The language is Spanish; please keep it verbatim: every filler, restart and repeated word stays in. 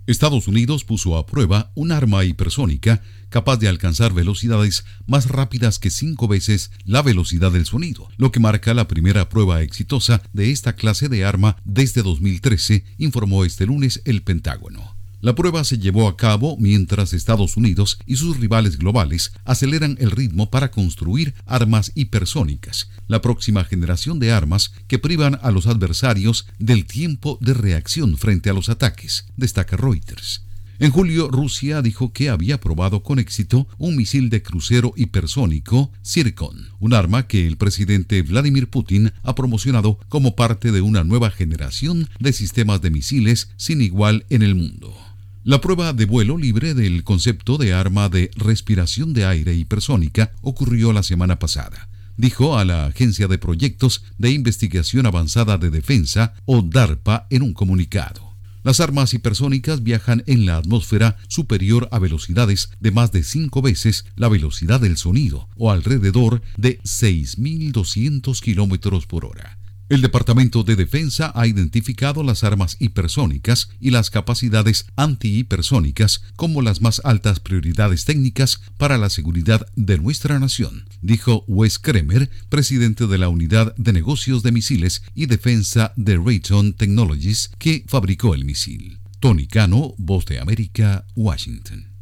Estados Unidos puso a prueba un arma hipersónica capaz de alcanzar velocidades más rápidas que cinco veces la velocidad del sonido, lo que marca la primera prueba exitosa de esta clase de arma desde dos mil trece, informó este lunes el Pentágono. La prueba se llevó a cabo mientras Estados Unidos y sus rivales globales aceleran el ritmo para construir armas hipersónicas, la próxima generación de armas que privan a los adversarios del tiempo de reacción frente a los ataques, destaca Reuters. En julio, Rusia dijo que había probado con éxito un misil de crucero hipersónico Zircon, un arma que el presidente Vladimir Putin ha promocionado como parte de una nueva generación de sistemas de misiles sin igual en el mundo. La prueba de vuelo libre del concepto de arma de respiración de aire hipersónica ocurrió la semana pasada, dijo a la Agencia de Proyectos de Investigación Avanzada de Defensa, o DARPA, en un comunicado. Las armas hipersónicas viajan en la atmósfera superior a velocidades de más de cinco veces la velocidad del sonido, o alrededor de seis mil doscientos kilómetros por hora. El Departamento de Defensa ha identificado las armas hipersónicas y las capacidades antihipersónicas como las más altas prioridades técnicas para la seguridad de nuestra nación, dijo Wes Kremer, presidente de la Unidad de Negocios de Misiles y Defensa de Raytheon Technologies, que fabricó el misil. Tony Cano, Voz de América, Washington.